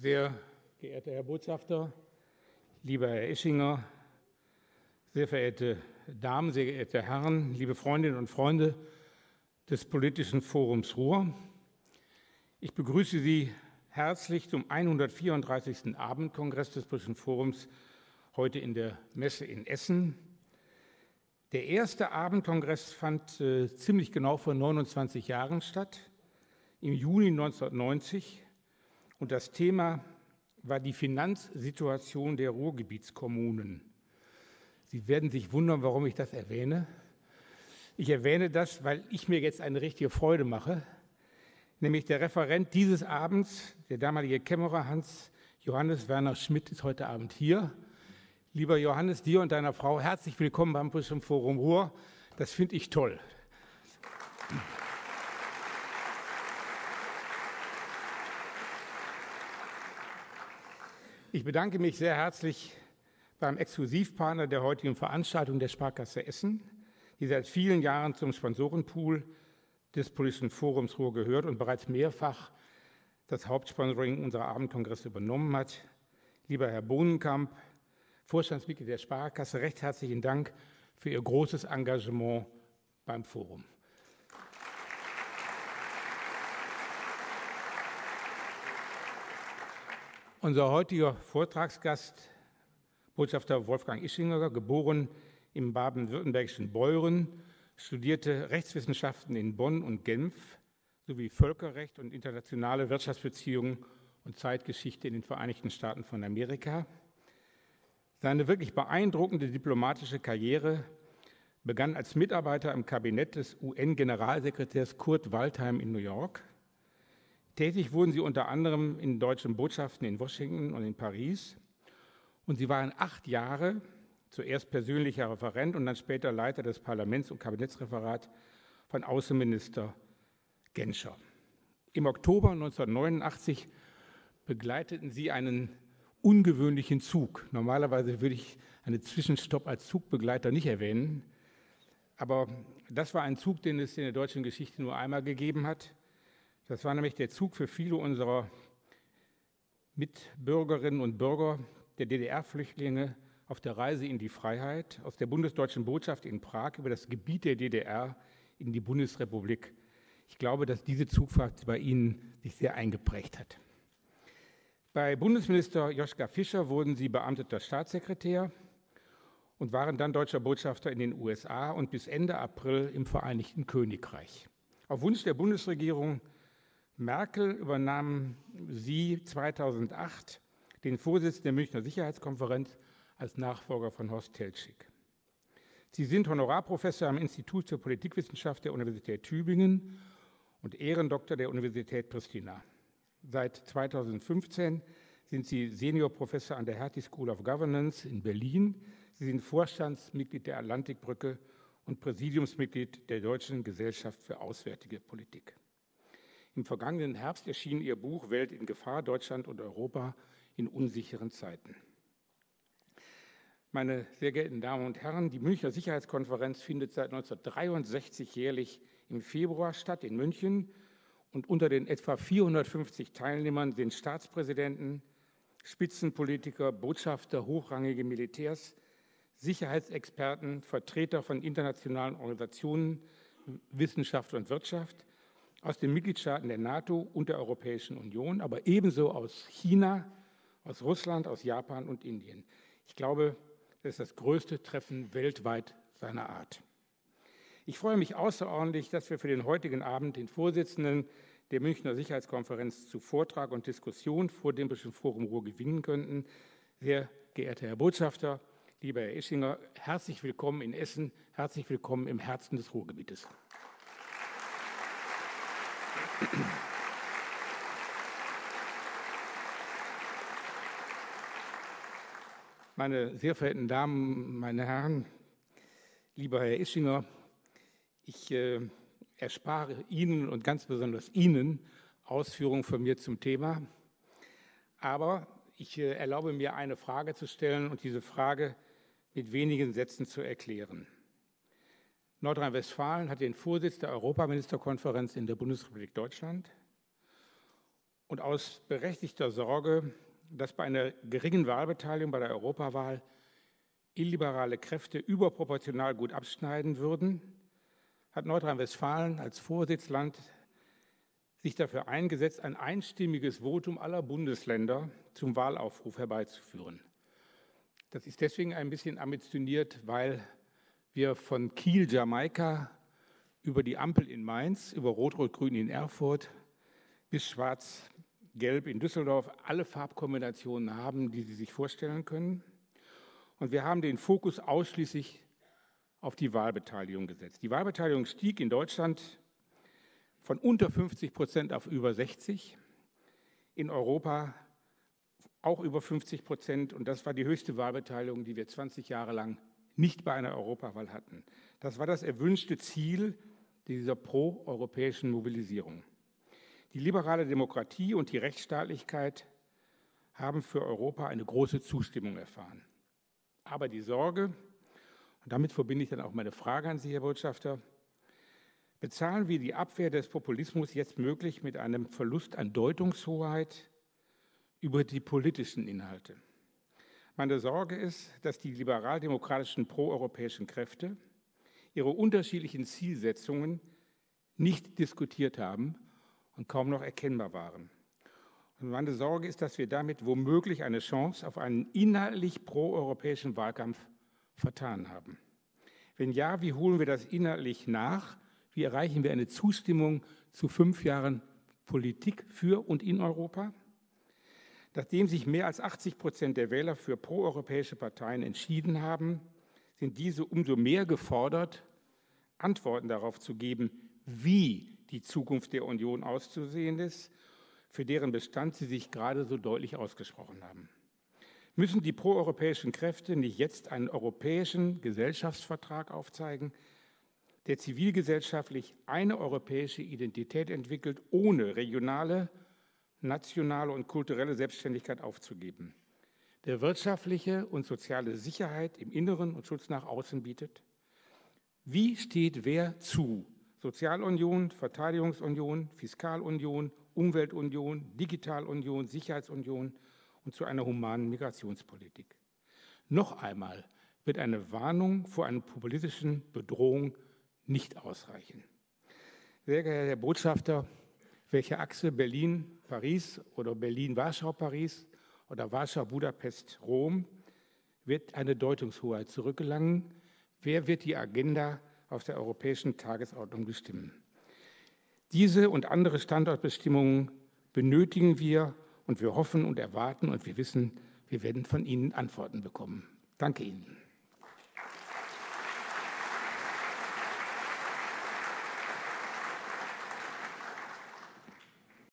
Sehr geehrter Herr Botschafter, lieber Herr Ischinger, sehr verehrte Damen, sehr geehrte Herren, liebe Freundinnen und Freunde des Politischen Forums Ruhr. Ich begrüße Sie herzlich zum 134. Abendkongress des Politischen Forums heute in der Messe in Essen. Der erste Abendkongress fand ziemlich genau vor 29 Jahren statt, im Juni 1990. Und das Thema war die Finanzsituation der Ruhrgebietskommunen. Sie werden sich wundern, warum ich das erwähne. Ich erwähne das, weil ich mir jetzt eine richtige Freude mache, nämlich der Referent dieses Abends, der damalige Kämmerer Hans-Johannes Werner Schmidt, ist heute Abend hier. Lieber Johannes, dir und deiner Frau herzlich willkommen beim Politischen Forum Ruhr. Das finde ich toll. Ich bedanke mich sehr herzlich beim Exklusivpartner der heutigen Veranstaltung, der Sparkasse Essen, die seit vielen Jahren zum Sponsorenpool des Politischen Forums Ruhr gehört und bereits mehrfach das Hauptsponsoring unserer Abendkongresse übernommen hat. Lieber Herr Bohnenkamp, Vorstandsmitglied der Sparkasse, recht herzlichen Dank für Ihr großes Engagement beim Forum. Unser heutiger Vortragsgast, Botschafter Wolfgang Ischinger, geboren im baden-württembergischen Beuren, studierte Rechtswissenschaften in Bonn und Genf sowie Völkerrecht und internationale Wirtschaftsbeziehungen und Zeitgeschichte in den Vereinigten Staaten von Amerika. Seine wirklich beeindruckende diplomatische Karriere begann als Mitarbeiter im Kabinett des UN-Generalsekretärs Kurt Waldheim in New York. Tätig wurden sie unter anderem in deutschen Botschaften in Washington und in Paris. Und sie waren 8 Jahre, zuerst persönlicher Referent und dann später Leiter des Parlaments- und Kabinettsreferats von Außenminister Genscher. Im Oktober 1989 begleiteten sie einen ungewöhnlichen Zug. Normalerweise würde ich einen Zwischenstopp als Zugbegleiter nicht erwähnen. Aber das war ein Zug, den es in der deutschen Geschichte nur einmal gegeben hat. Das war nämlich der Zug für viele unserer Mitbürgerinnen und Bürger der DDR-Flüchtlinge auf der Reise in die Freiheit aus der bundesdeutschen Botschaft in Prag über das Gebiet der DDR in die Bundesrepublik. Ich glaube, dass diese Zugfahrt bei Ihnen sich sehr eingeprägt hat. Bei Bundesminister Joschka Fischer wurden Sie beamteter Staatssekretär und waren dann deutscher Botschafter in den USA und bis Ende April im Vereinigten Königreich. Auf Wunsch der Bundesregierung Merkel übernahmen Sie 2008 den Vorsitz der Münchner Sicherheitskonferenz als Nachfolger von Horst Teltschik. Sie sind Honorarprofessor am Institut für Politikwissenschaft der Universität Tübingen und Ehrendoktor der Universität Pristina. Seit 2015 sind Sie Seniorprofessor an der Hertie School of Governance in Berlin. Sie sind Vorstandsmitglied der Atlantikbrücke und Präsidiumsmitglied der Deutschen Gesellschaft für Auswärtige Politik. Im vergangenen Herbst erschien Ihr Buch Welt in Gefahr, Deutschland und Europa in unsicheren Zeiten. Meine sehr geehrten Damen und Herren, die Münchner Sicherheitskonferenz findet seit 1963 jährlich im Februar statt in München und unter den etwa 450 Teilnehmern sind Staatspräsidenten, Spitzenpolitiker, Botschafter, hochrangige Militärs, Sicherheitsexperten, Vertreter von internationalen Organisationen, Wissenschaft und Wirtschaft, aus den Mitgliedstaaten der NATO und der Europäischen Union, aber ebenso aus China, aus Russland, aus Japan und Indien. Ich glaube, das ist das größte Treffen weltweit seiner Art. Ich freue mich außerordentlich, dass wir für den heutigen Abend den Vorsitzenden der Münchner Sicherheitskonferenz zu Vortrag und Diskussion vor dem Politischen Forum Ruhr gewinnen könnten. Sehr geehrter Herr Botschafter, lieber Herr Ischinger, herzlich willkommen in Essen, herzlich willkommen im Herzen des Ruhrgebietes. Meine sehr verehrten Damen, meine Herren, lieber Herr Ischinger, ich erspare Ihnen und ganz besonders Ihnen Ausführungen von mir zum Thema, aber ich erlaube mir, eine Frage zu stellen und diese Frage mit wenigen Sätzen zu erklären. Nordrhein-Westfalen hat den Vorsitz der Europaministerkonferenz in der Bundesrepublik Deutschland Und aus berechtigter Sorge, dass bei einer geringen Wahlbeteiligung bei der Europawahl illiberale Kräfte überproportional gut abschneiden würden, hat Nordrhein-Westfalen als Vorsitzland sich dafür eingesetzt, ein einstimmiges Votum aller Bundesländer zum Wahlaufruf herbeizuführen. Das ist deswegen ein bisschen ambitioniert, weil wir von Kiel, Jamaika, über die Ampel in Mainz, über Rot-Rot-Grün in Erfurt bis Schwarz-Gelb in Düsseldorf alle Farbkombinationen haben, die Sie sich vorstellen können. Und wir haben den Fokus ausschließlich auf die Wahlbeteiligung gesetzt. Die Wahlbeteiligung stieg in Deutschland von unter 50% auf über 60%, in Europa auch über 50%. Und das war die höchste Wahlbeteiligung, die wir 20 Jahre lang nicht bei einer Europawahl hatten. Das war das erwünschte Ziel dieser pro-europäischen Mobilisierung. Die liberale Demokratie und die Rechtsstaatlichkeit haben für Europa eine große Zustimmung erfahren. Aber die Sorge, und damit verbinde ich dann auch meine Frage an Sie, Herr Botschafter, bezahlen wir die Abwehr des Populismus jetzt möglich mit einem Verlust an Deutungshoheit über die politischen Inhalte? Meine Sorge ist, dass die liberal-demokratischen proeuropäischen Kräfte ihre unterschiedlichen Zielsetzungen nicht diskutiert haben und kaum noch erkennbar waren. Und meine Sorge ist, dass wir damit womöglich eine Chance auf einen inhaltlich proeuropäischen Wahlkampf vertan haben. Wenn ja, wie holen wir das inhaltlich nach? Wie erreichen wir eine Zustimmung zu 5 Jahren Politik für und in Europa? Nachdem sich mehr als 80% der Wähler für proeuropäische Parteien entschieden haben, sind diese umso mehr gefordert, Antworten darauf zu geben, wie die Zukunft der Union auszusehen ist, für deren Bestand sie sich gerade so deutlich ausgesprochen haben. Müssen die proeuropäischen Kräfte nicht jetzt einen europäischen Gesellschaftsvertrag aufzeigen, der zivilgesellschaftlich eine europäische Identität entwickelt, ohne regionale, nationale und kulturelle Selbstständigkeit aufzugeben, der wirtschaftliche und soziale Sicherheit im Inneren und Schutz nach außen bietet? Wie steht wer zu? Sozialunion, Verteidigungsunion, Fiskalunion, Umweltunion, Digitalunion, Sicherheitsunion und zu einer humanen Migrationspolitik. Noch einmal wird eine Warnung vor einer populistischen Bedrohung nicht ausreichen. Sehr geehrter Herr Botschafter, welche Achse Berlin-Paris oder Berlin-Warschau-Paris oder Warschau-Budapest-Rom wird eine Deutungshoheit zurückgelangen? Wer wird die Agenda auf der europäischen Tagesordnung bestimmen? Diese und andere Standortbestimmungen benötigen wir und wir hoffen und erwarten und wir wissen, wir werden von Ihnen Antworten bekommen. Danke Ihnen.